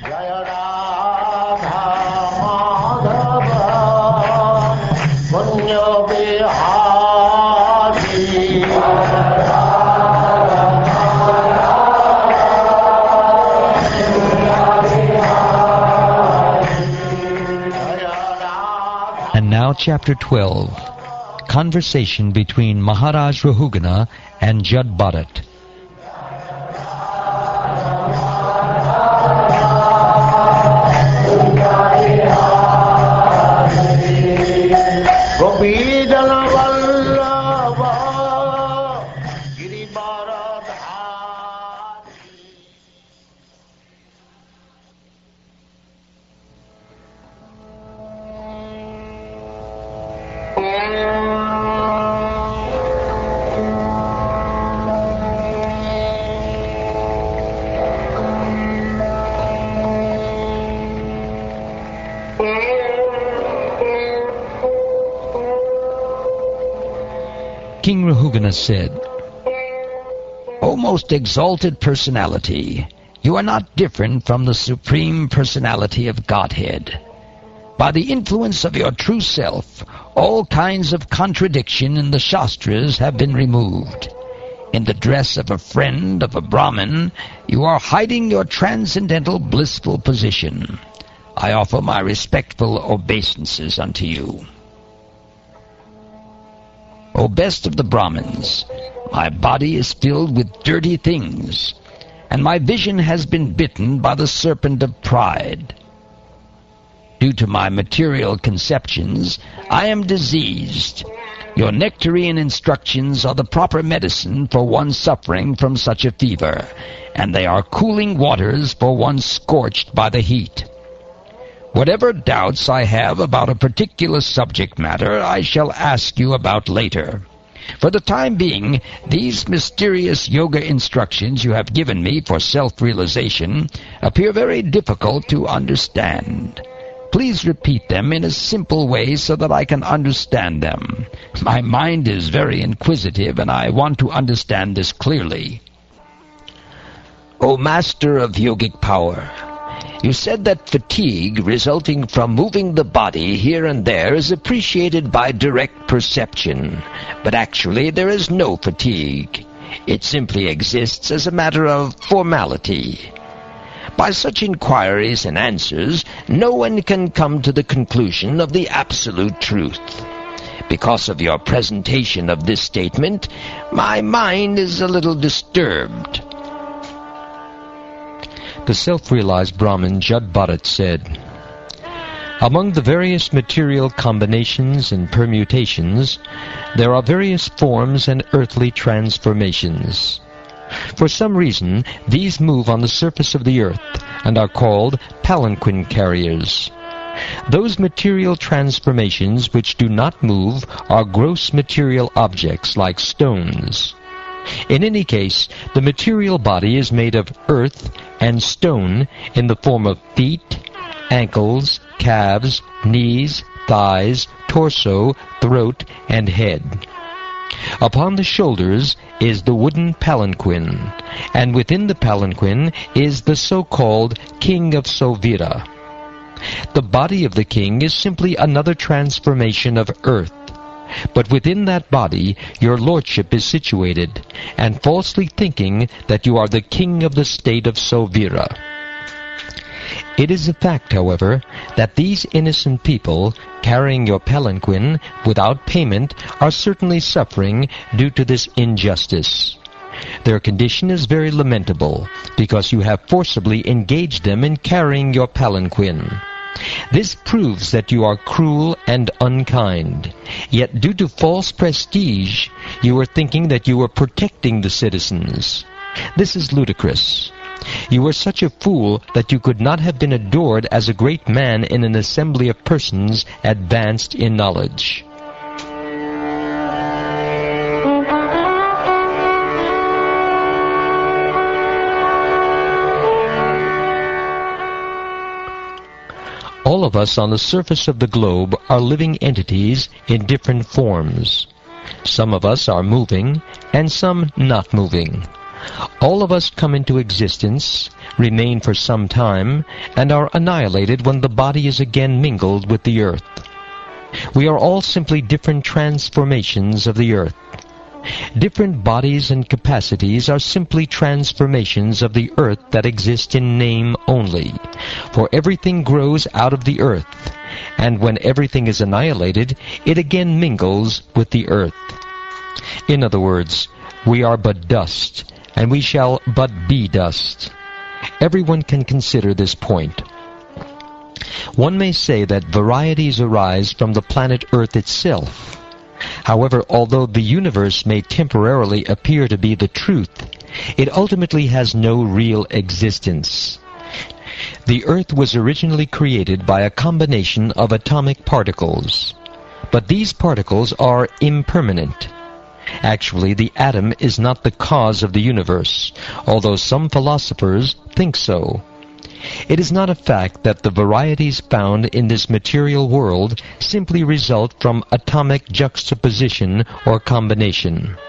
Jaya Radha Madhava Punya Bihari And now Chapter 12, Conversation between Maharaj Rahugana and Jud Bharat. King Rahugana said, O most exalted personality, you are not different from the Supreme Personality of Godhead. By the influence of your true self, all kinds of contradiction in the Shastras have been removed. In the dress of a friend of a Brahmin, you are hiding your transcendental blissful position. I offer my respectful obeisances unto you. O best of the Brahmins, my body is filled with dirty things, and my vision has been bitten by the serpent of pride. Due to my material conceptions, I am diseased. Your nectarian instructions are the proper medicine for one suffering from such a fever, and they are cooling waters for one scorched by the heat. Whatever doubts I have about a particular subject matter, I shall ask you about later. For the time being, these mysterious yoga instructions you have given me for self-realization appear very difficult to understand. Please repeat them in a simple way so that I can understand them. My mind is very inquisitive, and I want to understand this clearly. O Master of Yogic Power, you said that fatigue resulting from moving the body here and there is appreciated by direct perception, but actually there is no fatigue. It simply exists as a matter of formality. By such inquiries and answers, no one can come to the conclusion of the absolute truth. Because of your presentation of this statement, my mind is a little disturbed. The self-realized Brahmin Jud Bharat said, among the various material combinations and permutations, there are various forms and earthly transformations. For some reason, these move on the surface of the earth and are called palanquin carriers. Those material transformations which do not move are gross material objects like stones. In any case, the material body is made of earth and stone in the form of feet, ankles, calves, knees, thighs, torso, throat, and head. Upon the shoulders is the wooden palanquin, and within the palanquin is the so-called King of Sovira. The body of the king is simply another transformation of earth. But within that body your lordship is situated, and falsely thinking that you are the king of the state of Sovira. It is a fact, however, that these innocent people, carrying your palanquin without payment, are certainly suffering due to this injustice. Their condition is very lamentable, because you have forcibly engaged them in carrying your palanquin. This proves that you are cruel and unkind. Yet due to false prestige, you are thinking that you are protecting the citizens. This is ludicrous. You were such a fool that you could not have been adored as a great man in an assembly of persons advanced in knowledge. All of us on the surface of the globe are living entities in different forms. Some of us are moving, and some not moving. All of us come into existence, remain for some time, and are annihilated when the body is again mingled with the earth. We are all simply different transformations of the earth. Different bodies and capacities are simply transformations of the earth that exist in name only, for everything grows out of the earth, and when everything is annihilated, it again mingles with the earth. In other words, we are but dust, and we shall but be dust. Everyone can consider this point. One may say that varieties arise from the planet Earth itself. However, although the universe may temporarily appear to be the truth, it ultimately has no real existence. The Earth was originally created by a combination of atomic particles, but these particles are impermanent. Actually, the atom is not the cause of the universe, although some philosophers think so. It is not a fact that the varieties found in this material world simply result from atomic juxtaposition or combination.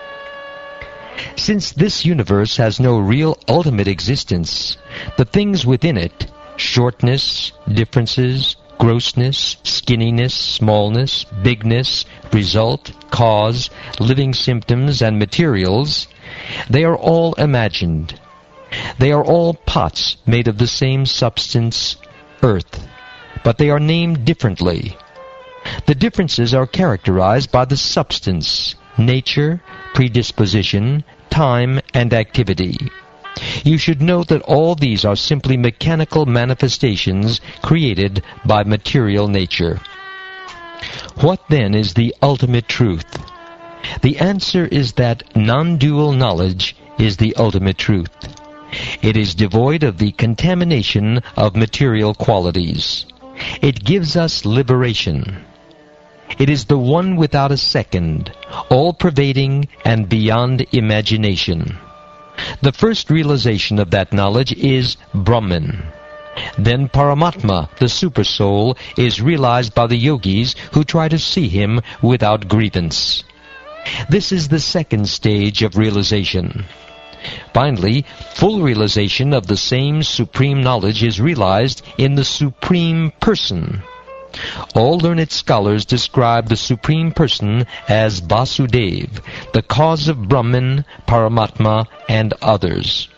Since this universe has no real ultimate existence, the things within it, shortness, differences, grossness, skinniness, smallness, bigness, result, cause, living symptoms, and materials, they are all imagined. They are all pots made of the same substance, earth, but they are named differently. The differences are characterized by the substance, nature, predisposition, time, and activity. You should note that all these are simply mechanical manifestations created by material nature. What then is the ultimate truth? The answer is that non-dual knowledge is the ultimate truth. It is devoid of the contamination of material qualities. It gives us liberation. It is the one without a second, all-pervading and beyond imagination. The first realization of that knowledge is Brahman. Then Paramatma, the Supersoul, is realized by the yogis who try to see him without grievance. This is the second stage of realization. Finally, full realization of the same supreme knowledge is realized in the Supreme Person. All learned scholars describe the Supreme Person as Vasudev, the cause of Brahman, Paramatma, and others.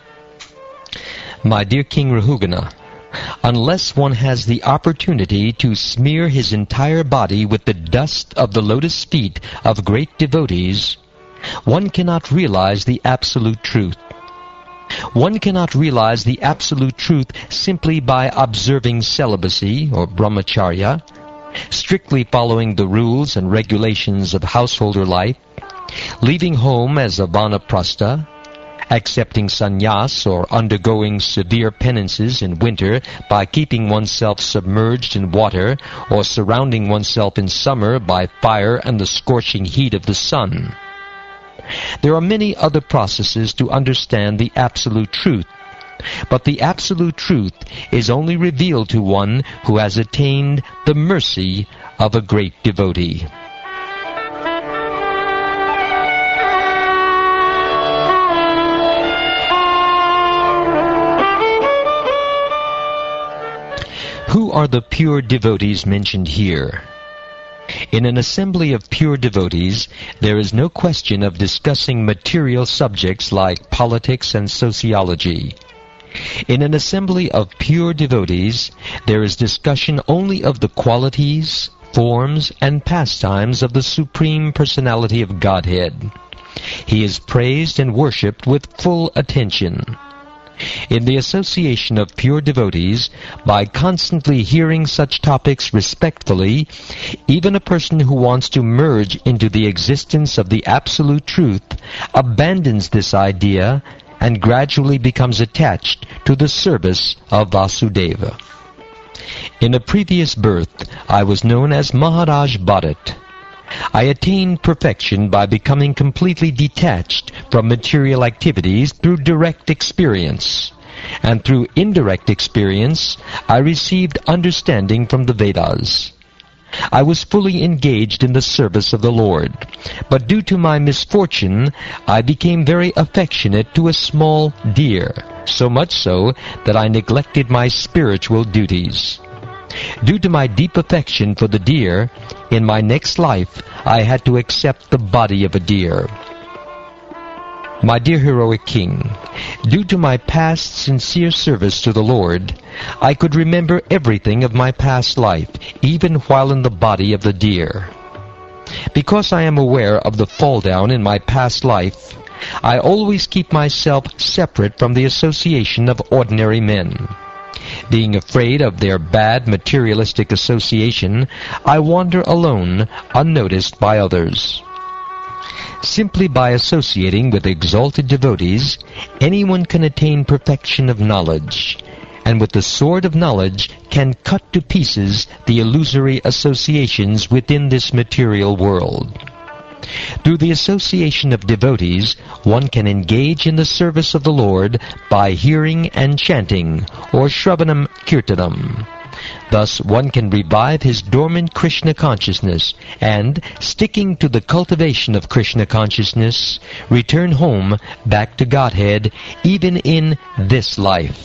My dear King Rahugana, unless one has the opportunity to smear his entire body with the dust of the lotus feet of great devotees, one cannot realize the absolute truth. One cannot realize the absolute truth simply by observing celibacy or brahmacharya, strictly following the rules and regulations of householder life, leaving home as a vanaprastha, accepting sannyas or undergoing severe penances in winter by keeping oneself submerged in water or surrounding oneself in summer by fire and the scorching heat of the sun. There are many other processes to understand the absolute truth, but the absolute truth is only revealed to one who has attained the mercy of a great devotee. Who are the pure devotees mentioned here? In an assembly of pure devotees, there is no question of discussing material subjects like politics and sociology. In an assembly of pure devotees, there is discussion only of the qualities, forms, and pastimes of the Supreme Personality of Godhead. He is praised and worshipped with full attention. In the association of pure devotees, by constantly hearing such topics respectfully, even a person who wants to merge into the existence of the absolute truth abandons this idea and gradually becomes attached to the service of Vasudeva. In a previous birth, I was known as Maharaj Bharat. I attained perfection by becoming completely detached from material activities through direct experience. And through indirect experience, I received understanding from the Vedas. I was fully engaged in the service of the Lord. But due to my misfortune, I became very affectionate to a small deer, so much so that I neglected my spiritual duties. Due to my deep affection for the deer, in my next life I had to accept the body of a deer. My dear heroic king, due to my past sincere service to the Lord, I could remember everything of my past life, even while in the body of the deer. Because I am aware of the fall down in my past life, I always keep myself separate from the association of ordinary men. Being afraid of their bad materialistic association, I wander alone, unnoticed by others. Simply by associating with exalted devotees, anyone can attain perfection of knowledge, and with the sword of knowledge can cut to pieces the illusory associations within this material world. Through the association of devotees, one can engage in the service of the Lord by hearing and chanting, or Shravanam Kirtanam. Thus one can revive his dormant Krishna consciousness and, sticking to the cultivation of Krishna consciousness, return home back to Godhead even in this life.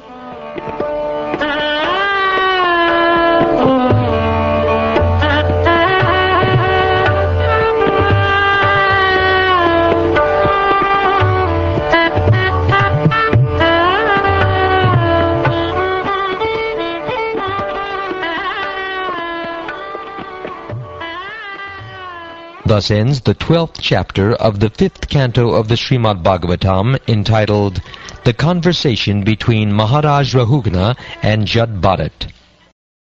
Thus ends the 12th chapter of the 5th canto of the Srimad Bhagavatam, entitled The Conversation Between Maharaj Rahugna and Jad Bharat.